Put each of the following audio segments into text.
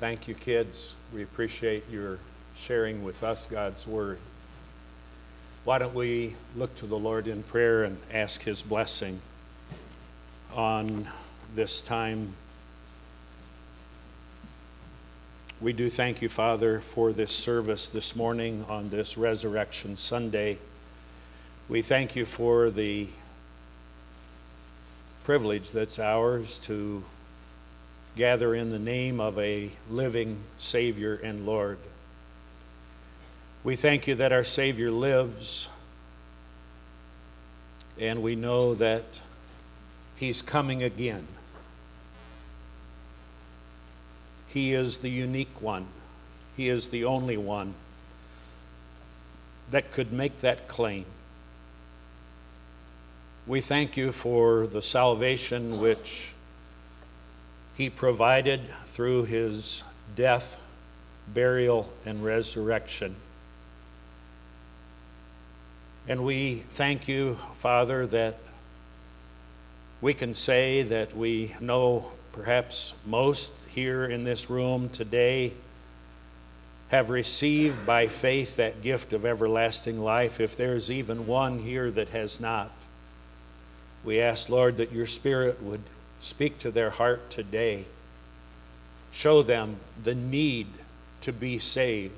Thank you, kids. We appreciate your sharing with us God's Word. Why don't we look to the Lord in prayer and ask His blessing on this time. We do thank you, Father, for this service this morning on this Resurrection Sunday. We thank you for the privilege that's ours to gather in the name of a living Savior and Lord. We thank you that our Savior lives, and we know that He's coming again. He is the unique one. He is the only one that could make that claim. We thank you for the salvation which He provided through His death, burial, and resurrection. And we thank you, Father, that we can say that we know perhaps most here in this room today have received by faith that gift of everlasting life. If there's even one here that has not, we ask, Lord, that your Spirit would speak to their heart today. Show them the need to be saved.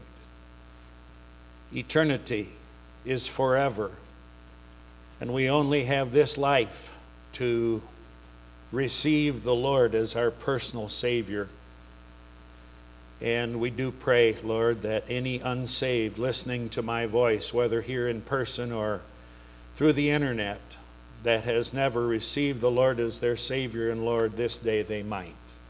Eternity is forever, and we only have this life to receive the Lord as our personal Savior. And we do pray, Lord, that any unsaved listening to my voice, whether here in person or through the internet, that has never received the Lord as their Savior and Lord, this day they might.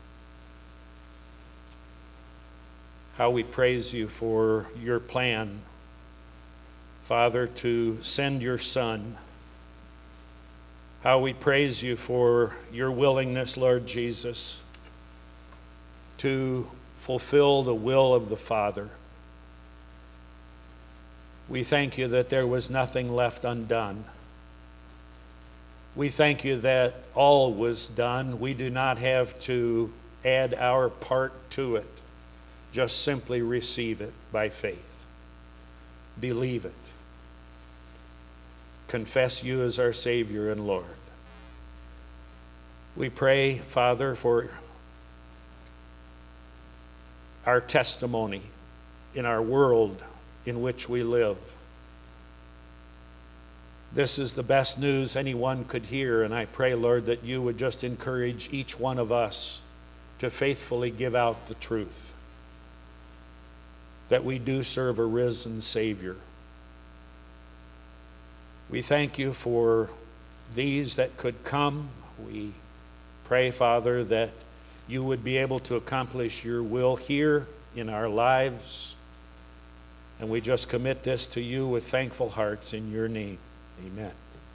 How we praise you for your plan, Father, to send your Son. How we praise you for your willingness, Lord Jesus, to fulfill the will of the Father. We thank you that there was nothing left undone. We thank you that all was done. We do not have to add our part to it. Just simply receive it by faith. Believe it. Confess you as our Savior and Lord. We pray, Father, for our testimony in our world in which we live. This is the best news anyone could hear, and I pray, Lord, that you would just encourage each one of us to faithfully give out the truth, that we do serve a risen Savior. We thank you for these that could come. We pray, Father, that you would be able to accomplish your will here in our lives, and we just commit this to you with thankful hearts in your name. Amen.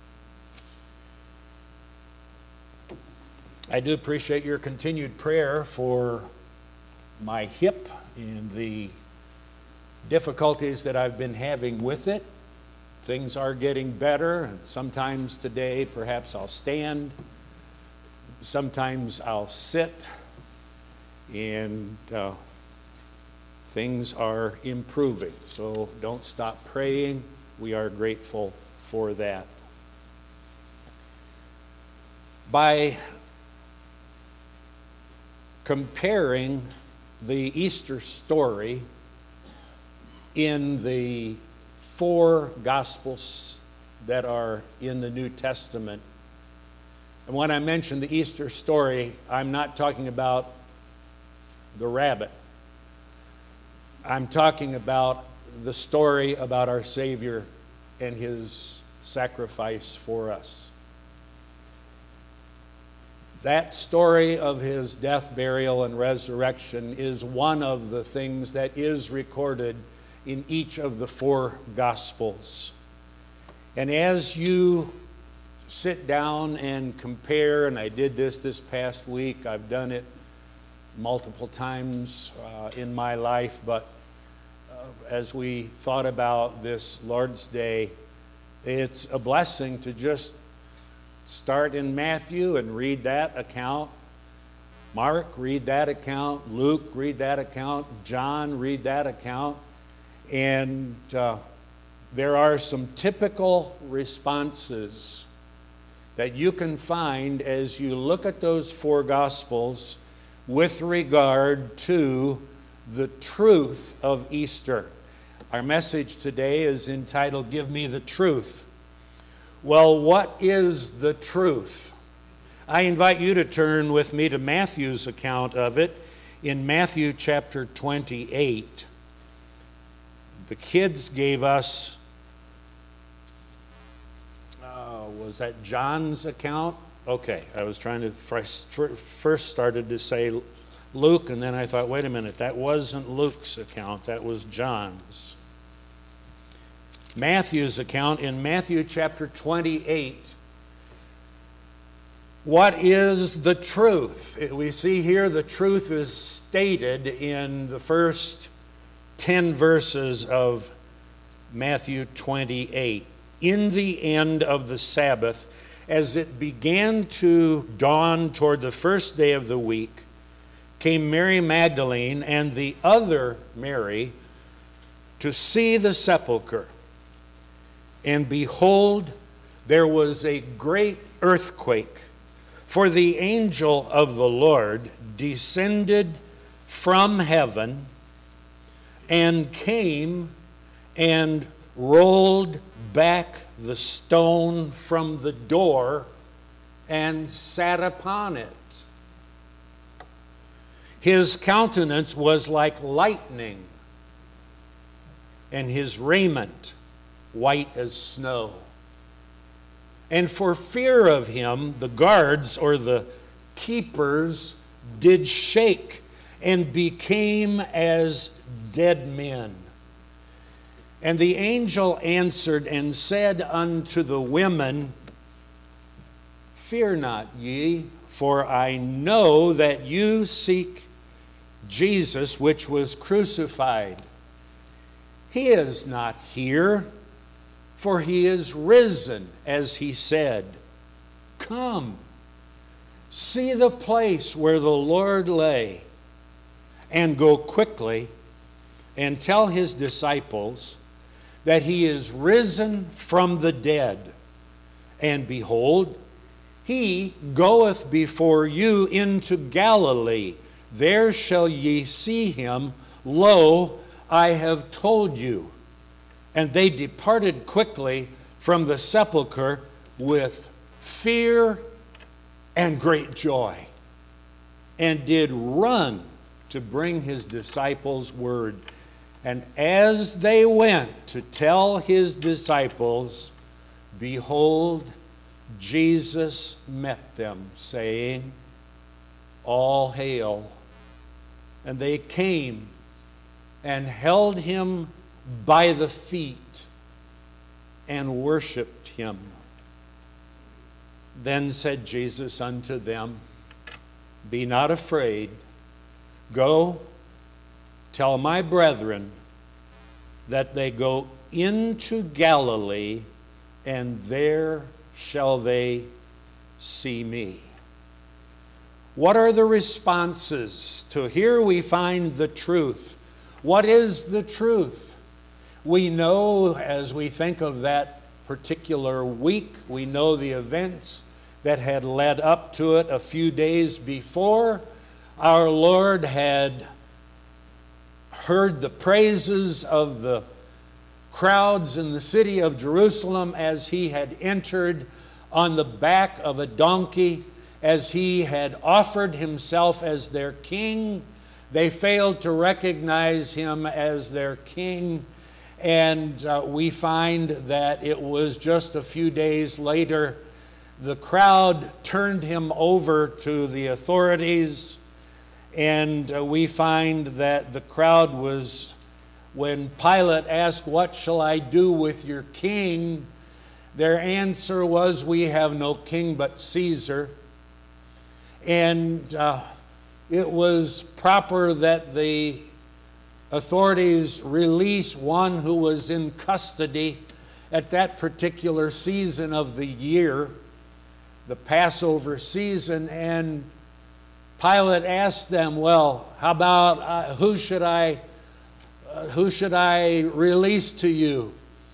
I do appreciate your continued prayer for my hip and the difficulties that I've been having with it. Things are getting better, and sometimes today perhaps I'll stand, sometimes I'll sit, and things are improving. So don't stop praying. We are grateful for that. By comparing the Easter story in the 4 Gospels that are in the New Testament, and when I mention the Easter story, I'm not talking about the rabbit. I'm talking about the story about our Savior and his sacrifice for us. That story of his death, burial, and resurrection is one of the things that is recorded in each of the 4 Gospels. And as you sit down and compare, and I did this past week, I've done it multiple times in my life, but as we thought about this Lord's Day, it's a blessing to just start in Matthew and read that account Mark, read that account. Luke, read that account. John, read that account. And there are some typical responses that you can find as you look at those four Gospels with regard to the truth of Easter. Our message today is entitled, Give Me the Truth. Well, what is the truth? I invite you to turn with me to Matthew's account of it in Matthew chapter 28. The kids gave us, was that John's account? Okay, I was trying to first started to say Luke, and then I thought, wait a minute, that wasn't Luke's account, that was John's. Matthew's account in Matthew chapter 28. What is the truth? We see here the truth is stated in the first 10 verses of Matthew 28. In the end of the Sabbath, as it began to dawn toward the first day of the week, came Mary Magdalene and the other Mary to see the sepulchre. And behold, there was a great earthquake, for the angel of the Lord descended from heaven and came and rolled back the stone from the door and sat upon it. His countenance was like lightning, and his raiment white as snow. And for fear of him, the guards or the keepers did shake and became as dead men. And the angel answered and said unto the women, Fear not ye, for I know that you seek Jesus, which was crucified. He is not here, for he is risen, as he said. Come, see the place where the Lord lay, and go quickly and tell his disciples that he is risen from the dead. And behold, he goeth before you into Galilee. There shall ye see him. Lo, I have told you. And they departed quickly from the sepulchre with fear and great joy, and did run to bring his disciples word. And as they went to tell his disciples, behold, Jesus met them, saying, All hail. And they came and held him by the feet and worshiped him. Then said Jesus unto them, Be not afraid. Go, tell my brethren that they go into Galilee, and there shall they see me. What are the responses to here we find the truth? What is the truth? We know as we think of that particular week, we know the events that had led up to it a few days before. Our Lord had heard the praises of the crowds in the city of Jerusalem as he had entered on the back of a donkey, as he had offered himself as their king. They failed to recognize him as their king. And we find that it was just a few days later, the crowd turned him over to the authorities. And we find that the crowd was, when Pilate asked, What shall I do with your king? Their answer was, We have no king but Caesar. And it was proper that the authorities release one who was in custody at that particular season of the year, the Passover season, and Pilate asked them, well, how about who should I release to you?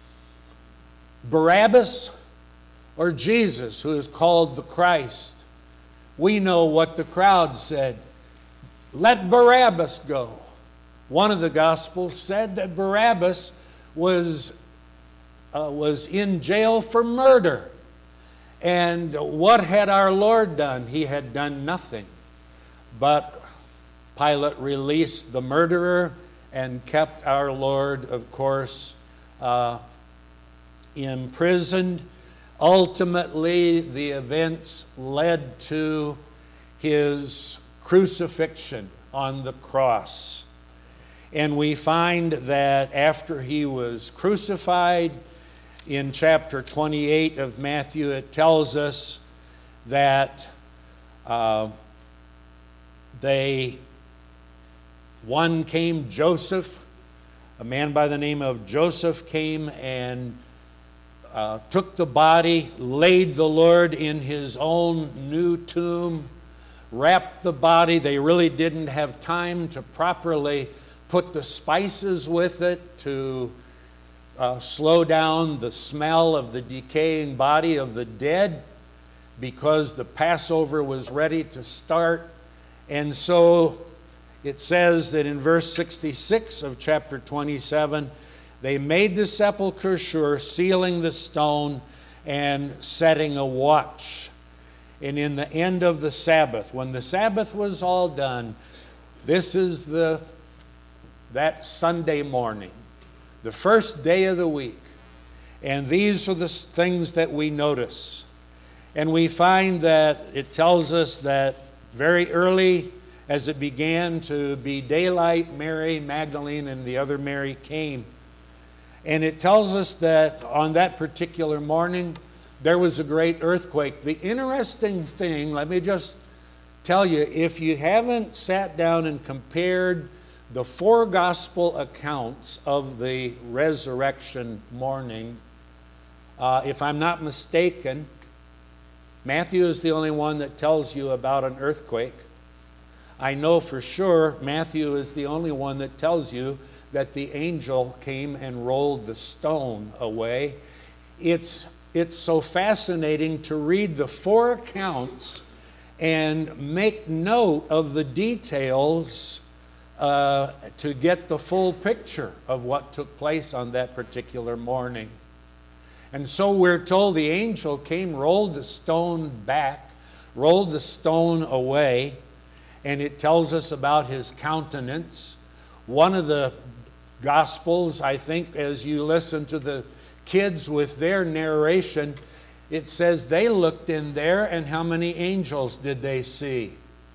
Barabbas or Jesus, who is called the Christ? We know what the crowd said. Let Barabbas go. One of the Gospels said that Barabbas was in jail for murder. And what had our Lord done? He had done nothing. But Pilate released the murderer and kept our Lord, of course, imprisoned. Ultimately, the events led to his crucifixion on the cross. And we find that after he was crucified, in chapter 28 of Matthew, it tells us that one came, Joseph, a man by the name of Joseph came and took the body, laid the Lord in his own new tomb, wrapped the body. They really didn't have time to properly put the spices with it to slow down the smell of the decaying body of the dead, because the Passover was ready to start. And so it says that in verse 66 of chapter 27, they made the sepulchre sure, sealing the stone and setting a watch. And in the end of the Sabbath, when the Sabbath was all done, this is that Sunday morning, the first day of the week. And these are the things that we notice. And we find that it tells us that very early, as it began to be daylight, Mary Magdalene and the other Mary came. And it tells us that on that particular morning, there was a great earthquake. The interesting thing, let me just tell you, if you haven't sat down and compared the four gospel accounts of the resurrection morning, if I'm not mistaken, Matthew is the only one that tells you about an earthquake. I know for sure Matthew is the only one that tells you that the angel came and rolled the stone away. It's so fascinating to read the four accounts and make note of the details to get the full picture of what took place on that particular morning. And so we're told the angel came, rolled the stone back, rolled the stone away, and it tells us about his countenance. One of the Gospels, I think, as you listen to the kids with their narration, it says they looked in there, and how many angels did they see?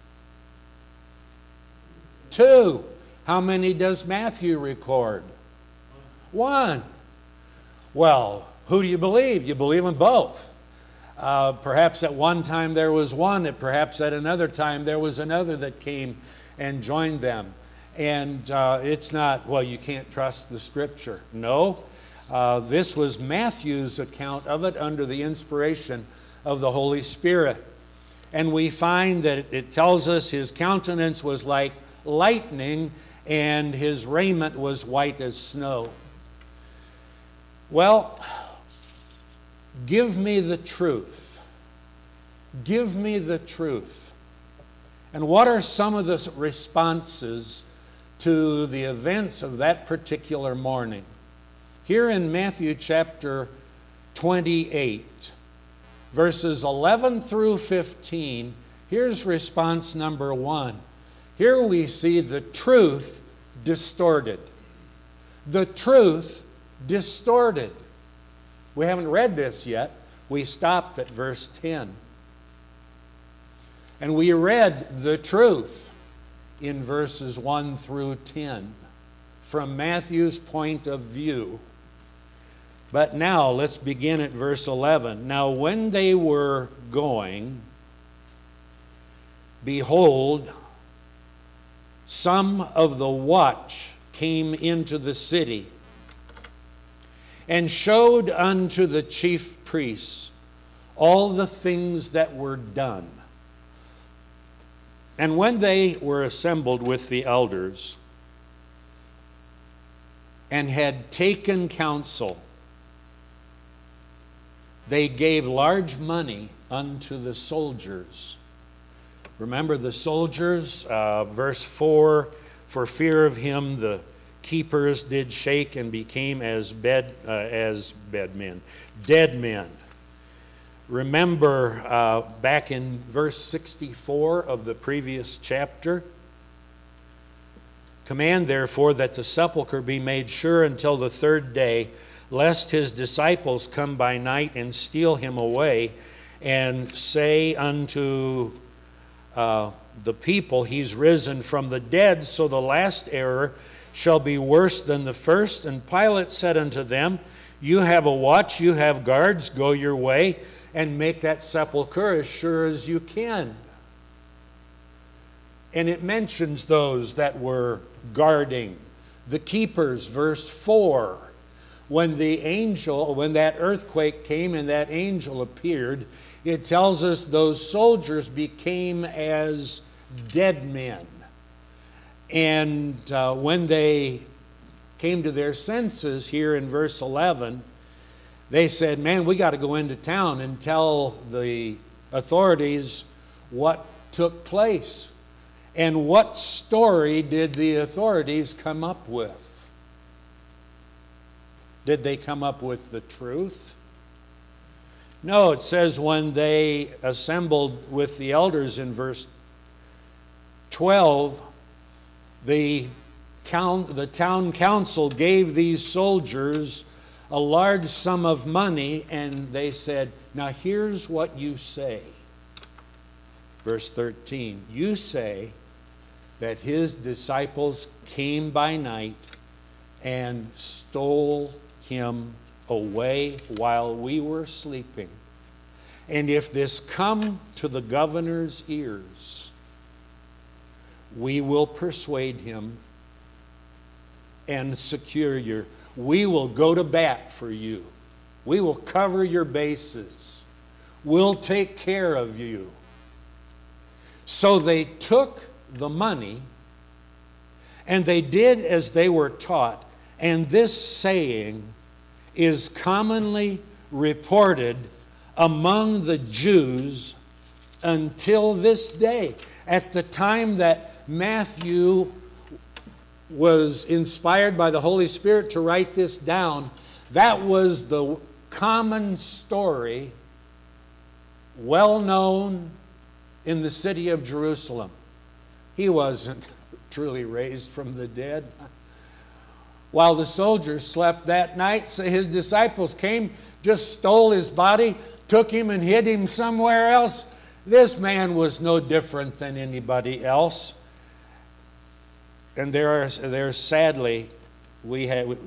2. How many does Matthew record? 1. Well, who do you believe? You believe in both. Perhaps at one time there was one, and perhaps at another time there was another that came and joined them. And it's not, well, you can't trust the Scripture. No, this was Matthew's account of it under the inspiration of the Holy Spirit. And we find that it tells us his countenance was like lightning and his raiment was white as snow. Well, give me the truth. Give me the truth. And what are some of the responses to the events of that particular morning? Here in Matthew chapter 28, verses 11 through 15, here's response number 1. Here we see the truth distorted. The truth distorted. We haven't read this yet. We stopped at verse 10. And we read the truth in verses 1 through 10 from Matthew's point of view. But now let's begin at verse 11. Now when they were going, behold, some of the watch came into the city and showed unto the chief priests all the things that were done. And when they were assembled with the elders and had taken counsel, they gave large money unto the soldiers. Remember the soldiers, verse 4, for fear of him the keepers did shake and became as dead men. Remember back in verse 64 of the previous chapter, command therefore that the sepulchre be made sure until the third day, lest his disciples come by night and steal him away, and say unto the people, he's risen from the dead. So the last error shall be worse than the first. And Pilate said unto them, you have a watch, you have guards, go your way, and make that sepulchre as sure as you can. And it mentions those that were guarding, the keepers, verse 4. When that earthquake came and that angel appeared, it tells us those soldiers became as dead men. And when they came to their senses here in verse 11, they said, man, we got to go into town and tell the authorities what took place. And what story did the authorities come up with? Did they come up with the truth? No, it says when they assembled with the elders in verse 12, the town council gave these soldiers a large sum of money, and they said, now here's what you say. Verse 13, you say that his disciples came by night and stole him away while we were sleeping. And if this come to the governor's ears, we will persuade him and secure your. We will go to bat for you. We will cover your bases. We'll take care of you. So they took the money and they did as they were taught. And this saying is commonly reported among the Jews until this day. At the time that Matthew was inspired by the Holy Spirit to write this down, that was the common story, well known in the city of Jerusalem. He wasn't truly raised from the dead. While the soldiers slept that night, so his disciples came, just stole his body, took him and hid him somewhere else. This man was no different than anybody else. And sadly we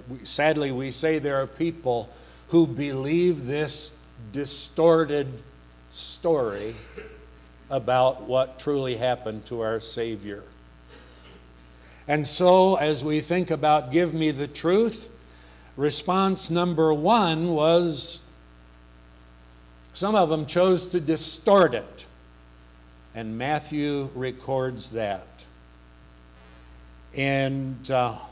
say there are people who believe this distorted story about what truly happened to our Savior. And so as we think about give me the truth, response number one was some of them chose to distort it. And Matthew records that. And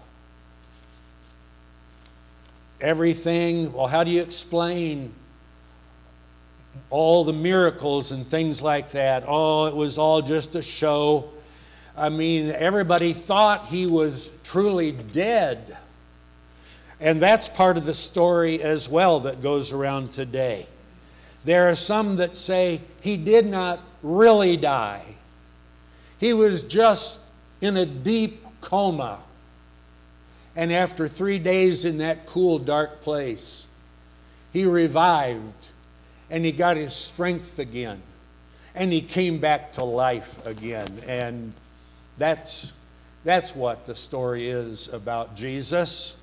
everything, well, how do you explain all the miracles and things like that? Oh, it was all just a show. I mean, everybody thought he was truly dead. And that's part of the story as well that goes around today. There are some that say he did not really die. He was just in a deep coma. And after 3 days in that cool, dark place, he revived and he got his strength again. And he came back to life again. And that's what the story is about Jesus.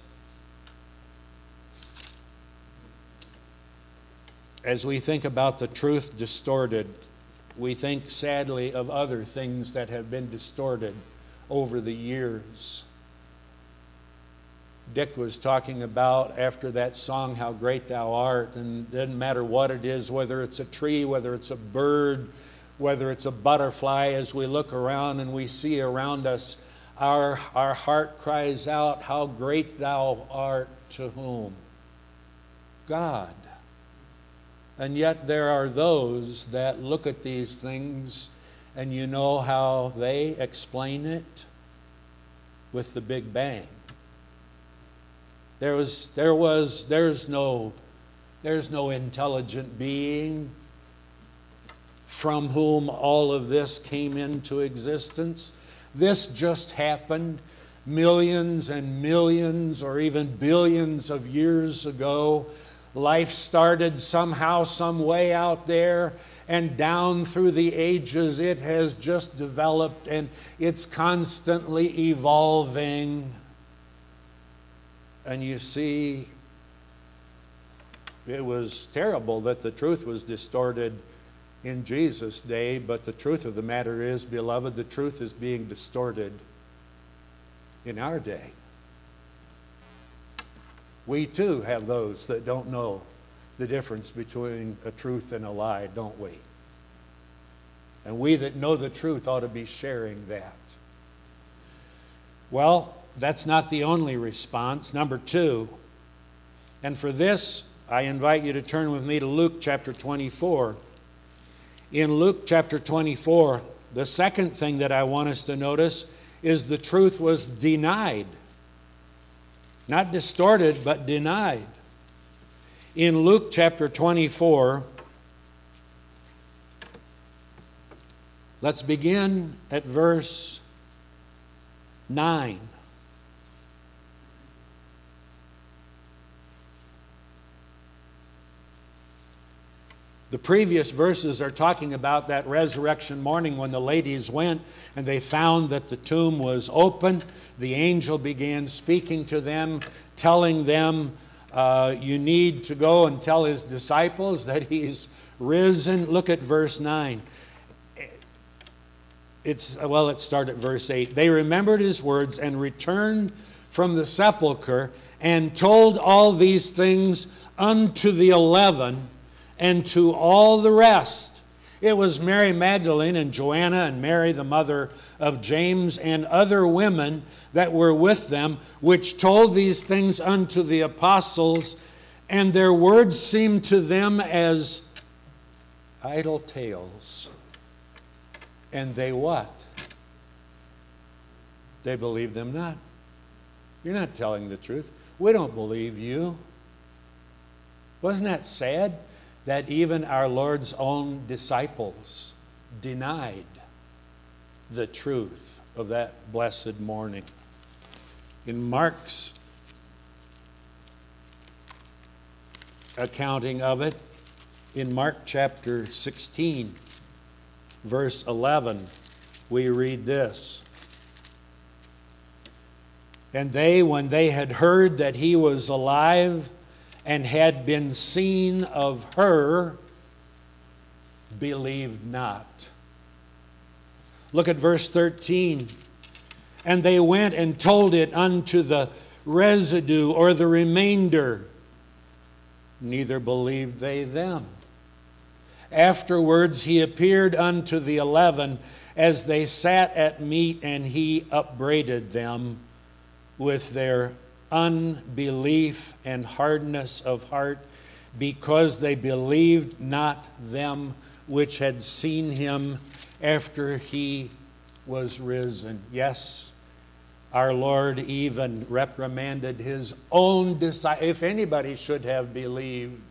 As we think about the truth distorted, we think sadly of other things that have been distorted over the years. Dick was talking about after that song, How Great Thou Art, and it doesn't matter what it is, whether it's a tree, whether it's a bird, whether it's a butterfly, as we look around and we see around us, our heart cries out, how great thou art, to whom? God. And yet there are those that look at these things, and you know how they explain it? With the Big Bang. There's no intelligent being from whom all of this came into existence. This just happened millions and millions or even billions of years ago. Life started somehow, some way out there, and down through the ages it has just developed, and it's constantly evolving. And you see, it was terrible that the truth was distorted in Jesus' day, but the truth of the matter is, beloved, the truth is being distorted in our day. We too have those that don't know the difference between a truth and a lie, don't we? And we that know the truth ought to be sharing that. Well, that's not the only response. Number 2, and for this, I invite you to turn with me to Luke chapter 24. In Luke chapter 24, the second thing that I want us to notice is the truth was denied. Not distorted, but denied. In Luke chapter 24, let's begin at verse 9. The previous verses are talking about that resurrection morning when the ladies went and they found that the tomb was open. The angel began speaking to them, telling them, you need to go and tell his disciples that he's risen. Look at verse 9. Let's start at verse 8. They remembered his words and returned from the sepulchre and told all these things unto the 11 and to all the rest. It was Mary Magdalene and Joanna and Mary, the mother of James, and other women that were with them, which told these things unto the apostles, and their words seemed to them as idle tales. And they what? They believed them not. You're not telling the truth. We don't believe you. Wasn't that sad? That even our Lord's own disciples denied the truth of that blessed morning. In Mark's accounting of it, in Mark chapter 16, verse 11, we read this. And they, when they had heard that he was alive and had been seen of her, believed not. Look at verse 13. And they went and told it unto the residue or the remainder. Neither believed they them. Afterwards he appeared unto the 11 as they sat at meat, and he upbraided them with their unbelief and hardness of heart, because they believed not them which had seen him after he was risen. Yes, our Lord even reprimanded his own disciples. If anybody should have believed,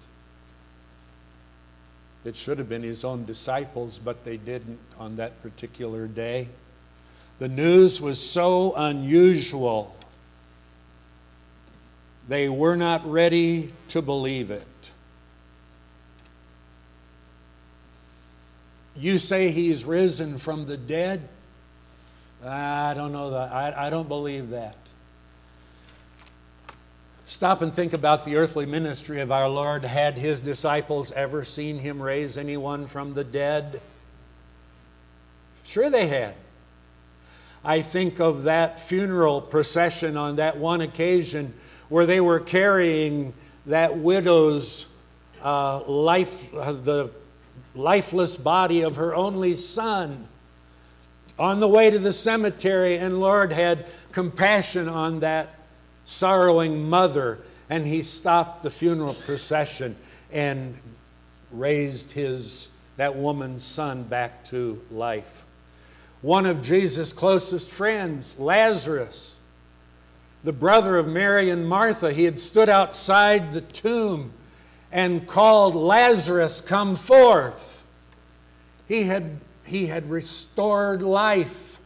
it should have been his own disciples, but they didn't on that particular day. The news was so unusual. They were not ready to believe it. You say he's risen from the dead? I don't know that. I don't believe that. Stop and think about the earthly ministry of our Lord. Had his disciples ever seen him raise anyone from the dead? Sure they had. I think of that funeral procession on that one occasion where they were carrying that widow's the lifeless body of her only son on the way to the cemetery, and Lord had compassion on that sorrowing mother, and he stopped the funeral procession and raised that woman's son back to life. One of Jesus' closest friends, Lazarus, the brother of Mary and Martha, he had stood outside the tomb and called, "Lazarus, come forth." He had restored life.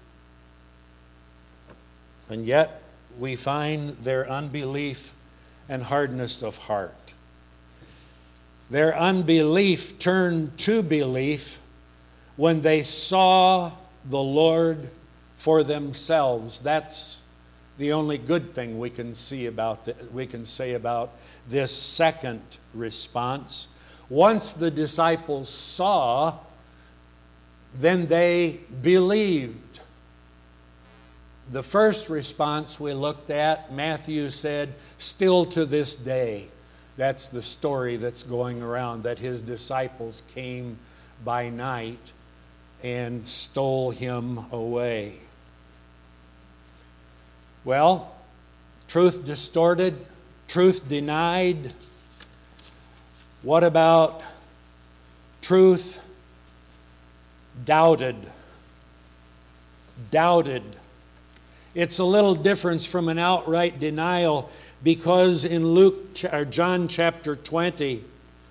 And yet we find their unbelief and hardness of heart. Their unbelief turned to belief when they saw the Lord for themselves. That's the only good thing we can say about this second response. Once the disciples saw, then they believed. The first response we looked at, Matthew said, still to this day. That's the story that's going around, that his disciples came by night and stole him away. Well, truth distorted, truth denied. What about truth doubted? Doubted. It's a little difference from an outright denial, because in John chapter 20,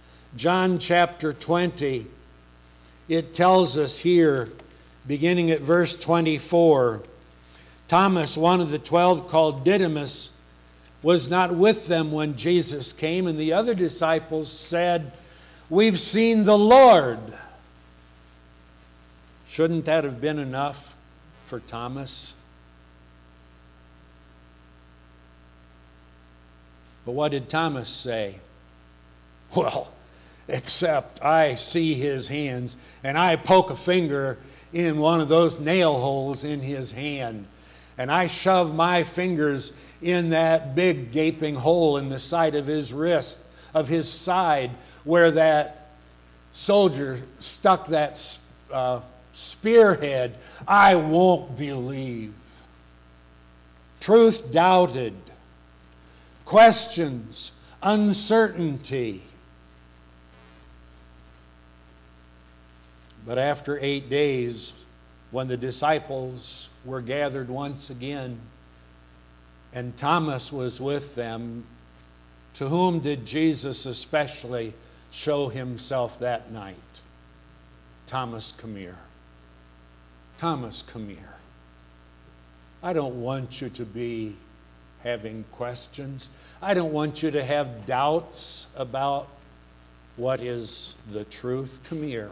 it tells us here, beginning at verse 24, Thomas, one of the 12, called Didymus, was not with them when Jesus came, and the other disciples said, "We've seen the Lord." Shouldn't that have been enough for Thomas? But what did Thomas say? Well, except I see his hands and I poke a finger in one of those nail holes in his hand, and I shove my fingers in that big gaping hole in the side of his wrist, of his side, where that soldier stuck that spearhead, I won't believe. Truth doubted. Questions, uncertainty. But after 8 days, when the disciples were gathered once again, and Thomas was with them, to whom did Jesus especially show himself that night? Thomas, come here. Thomas, come here. I don't want you to be having questions. I don't want you to have doubts about what is the truth. Come here.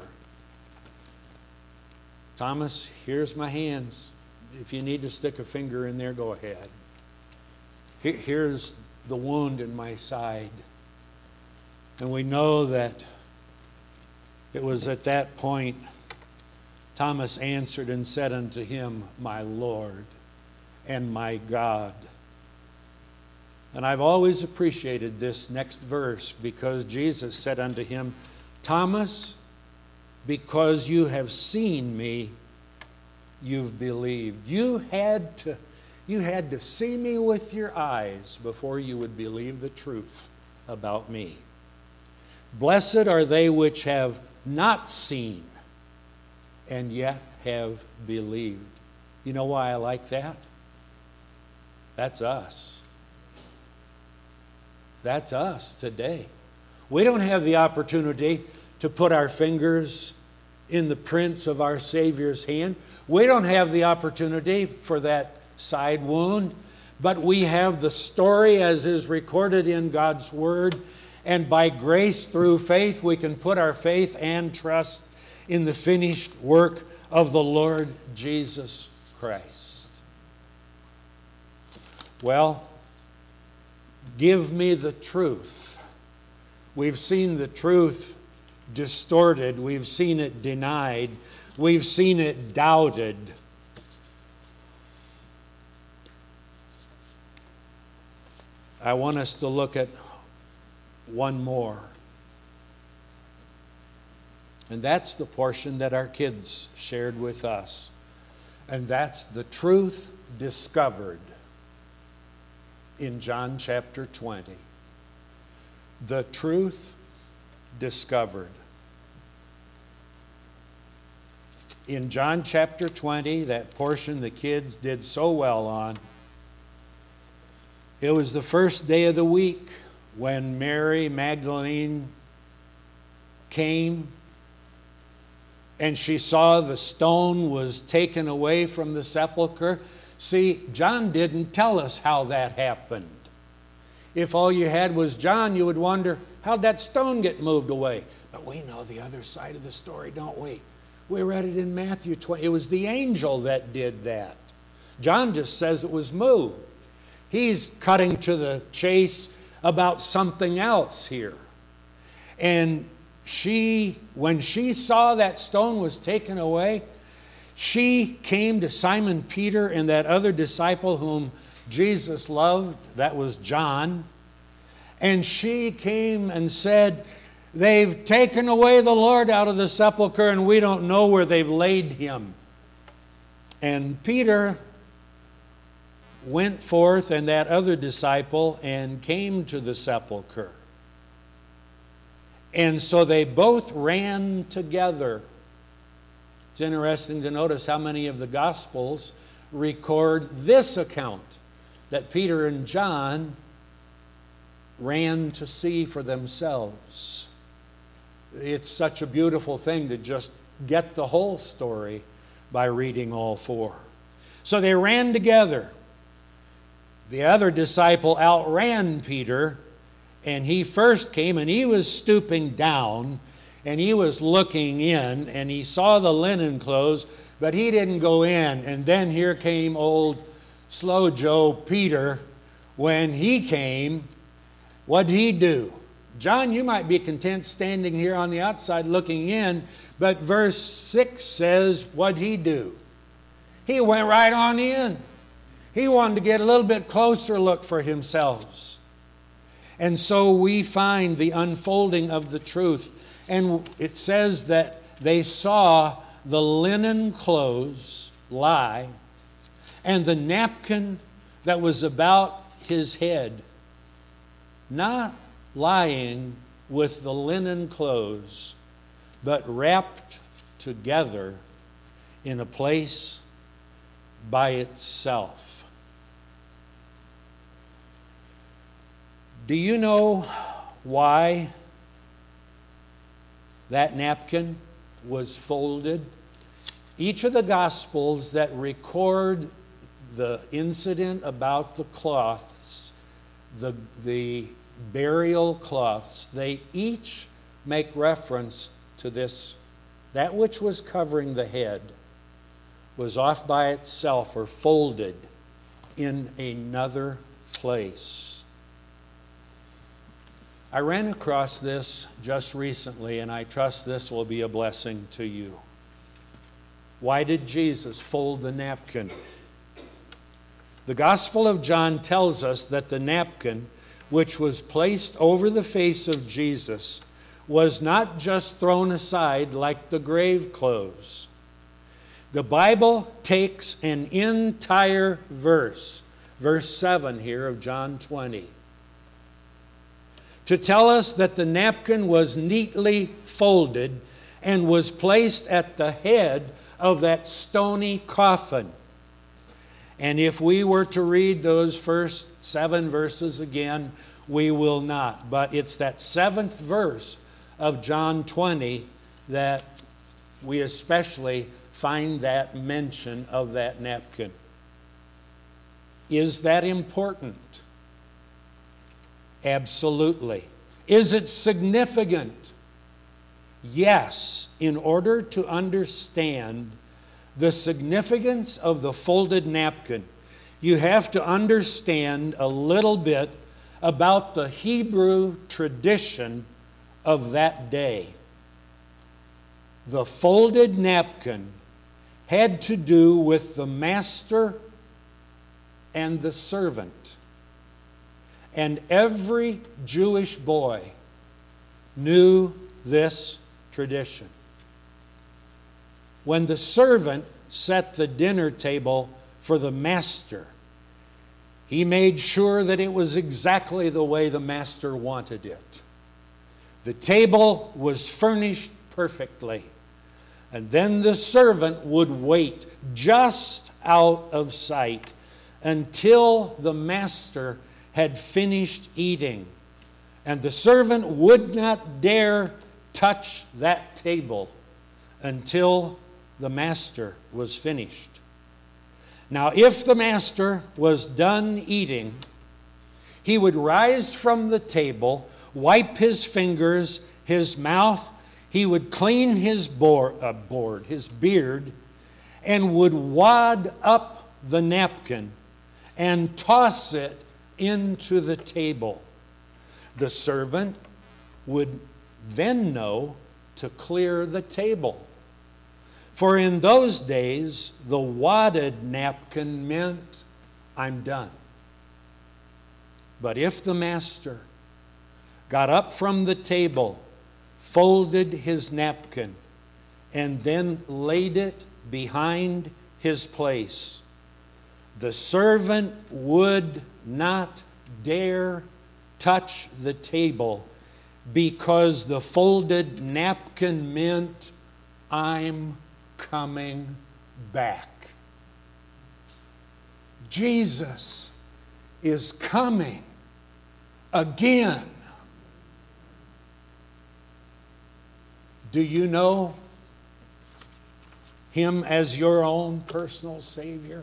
Thomas, here's my hands. If you need to stick a finger in there, go ahead. Here's the wound in my side. And we know that it was at that point Thomas answered and said unto him, "My Lord and my God." And I've always appreciated this next verse, because Jesus said unto him, "Thomas, because you have seen me, you've believed." You had to see me with your eyes before you would believe the truth about me. Blessed are they which have not seen and yet have believed. You know why I like that? That's us. That's us today. We don't have the opportunity to put our fingers in the prints of our Savior's hand. We don't have the opportunity for that side wound, but we have the story as is recorded in God's Word, and by grace through faith we can put our faith and trust in the finished work of the Lord Jesus Christ. Well, give me the truth. We've seen the truth distorted. We've seen it denied. We've seen it doubted. I want us to look at one more. And that's the portion that our kids shared with us. And that's the truth discovered in John chapter 20. The truth discovered. In John chapter 20, that portion the kids did so well on, it was the first day of the week when Mary Magdalene came and she saw the stone was taken away from the sepulcher. See, John didn't tell us how that happened. If all you had was John, you would wonder, how'd that stone get moved away? But we know the other side of the story, don't we? We read it in Matthew 20. It was the angel that did that. John just says it was moved. He's cutting to the chase about something else here. And when she saw that stone was taken away, she came to Simon Peter and that other disciple whom Jesus loved, that was John, and she came and said, they've taken away the Lord out of the sepulcher and we don't know where they've laid him. And Peter went forth and that other disciple and came to the sepulcher. And so they both ran together. It's interesting to notice how many of the Gospels record this account, that Peter and John ran to see for themselves. It's such a beautiful thing to just get the whole story by reading all four. So they ran together. The other disciple outran Peter, and he first came and he was stooping down and he was looking in and he saw the linen clothes, but he didn't go in. And then here came old Slow Joe Peter. When he came, what did he do? John, you might be content standing here on the outside looking in, but verse 6 says, what did he do? He went right on in. He wanted to get a little bit closer look for himself. And so we find the unfolding of the truth. And it says that they saw the linen clothes lie and the napkin that was about his head, not lying with the linen clothes, but wrapped together in a place by itself. Do you know why that napkin was folded? Each of the Gospels that record the incident about the cloths, the burial cloths, they each make reference to this. That which was covering the head was off by itself or folded in another place. I ran across this just recently, and I trust this will be a blessing to you. Why did Jesus fold the napkin? The Gospel of John tells us that the napkin, which was placed over the face of Jesus, was not just thrown aside like the grave clothes. The Bible takes an entire verse, verse 7 here of John 20, to tell us that the napkin was neatly folded and was placed at the head of that stony coffin. And if we were to read those first 7 verses again, we will not. But it's that 7th verse of John 20 that we especially find that mention of that napkin. Is that important? Absolutely. Is it significant? Yes, in order to understand the significance of the folded napkin, you have to understand a little bit about the Hebrew tradition of that day. The folded napkin had to do with the master and the servant. And every Jewish boy knew this tradition. when the servant set the dinner table for the master, he made sure that it was exactly the way the master wanted it. The table was furnished perfectly. And then the servant would wait just out of sight until the master had finished eating. And the servant would not dare touch that table until the master was finished. Now, if the master was done eating, he would rise from the table, wipe his fingers, his mouth. He would clean his beard, and would wad up the napkin and toss it into the table. The servant would then know to clear the table. For in those days, the wadded napkin meant, I'm done. But if the master got up from the table, folded his napkin, and then laid it behind his place, the servant would not dare touch the table, because the folded napkin meant, I'm coming back. Jesus is coming again. Do you know Him as your own personal Savior?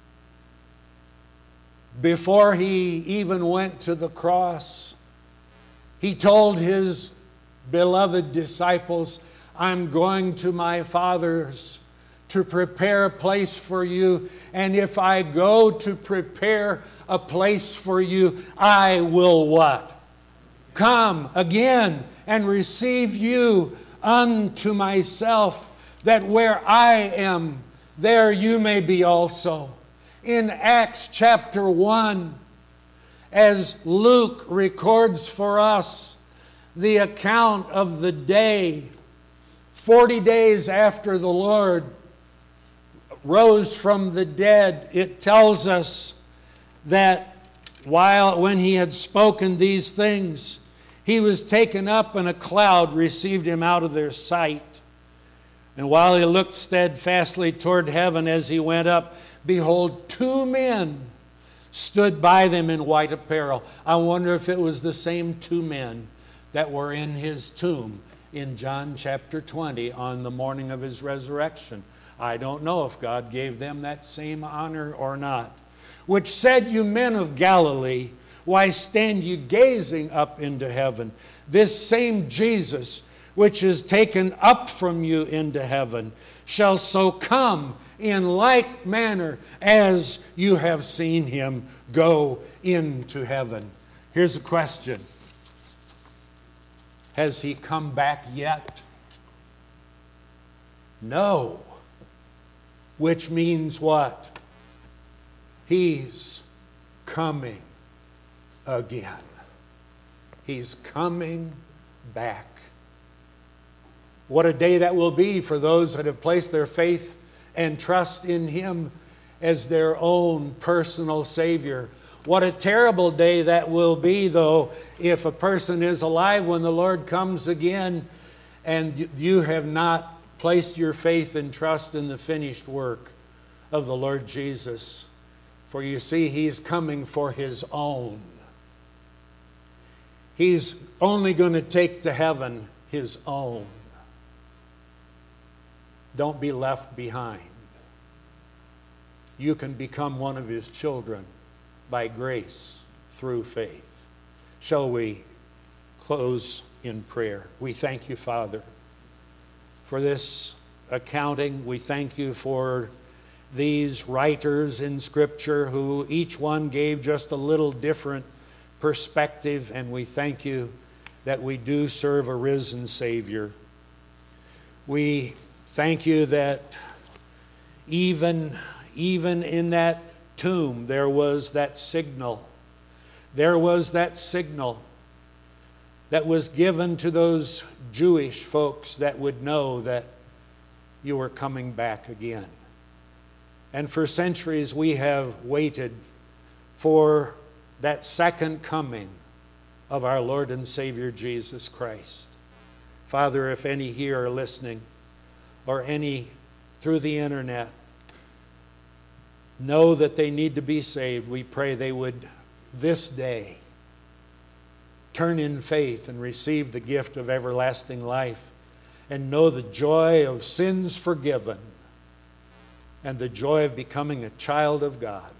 Before He even went to the cross, He told His beloved disciples, I'm going to my Father's to prepare a place for you. And if I go to prepare a place for you, I will what? Come again and receive you unto myself, that where I am, there you may be also. In Acts chapter 1, as Luke records for us the account of the day, 40 days after the Lord rose from the dead, it tells us that when he had spoken these things, he was taken up, and a cloud received him out of their sight. And while he looked steadfastly toward heaven as he went up, behold, 2 men stood by them in white apparel. I wonder if it was the same 2 men that were in his tomb in John chapter 20 on the morning of his resurrection. I don't know if God gave them that same honor or not. Which said, you men of Galilee, why stand you gazing up into heaven? This same Jesus, which is taken up from you into heaven, shall so come in like manner as you have seen him go into heaven. Here's a question. Has he come back yet? No. Which means what? He's coming again. He's coming back. What a day that will be for those that have placed their faith and trust in him as their own personal Savior. What a terrible day that will be, though, if a person is alive when the Lord comes again and you have not placed your faith and trust in the finished work of the Lord Jesus. For you see, he's coming for his own. He's only going to take to heaven his own. Don't be left behind. You can become one of his children by grace through faith. Shall we close in prayer? We thank you, Father, for this accounting. We thank you for these writers in Scripture who each one gave just a little different perspective, and we thank you that we do serve a risen Savior. We thank you that even in that tomb there was that signal. There was that signal that was given to those Jewish folks that would know that you are coming back again. And for centuries we have waited for that second coming of our Lord and Savior Jesus Christ. Father, if any here are listening, or any through the internet, know that they need to be saved, we pray they would this day turn in faith and receive the gift of everlasting life and know the joy of sins forgiven and the joy of becoming a child of God.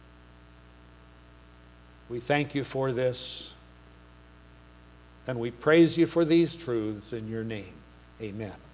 We thank you for this, and we praise you for these truths in your name. Amen.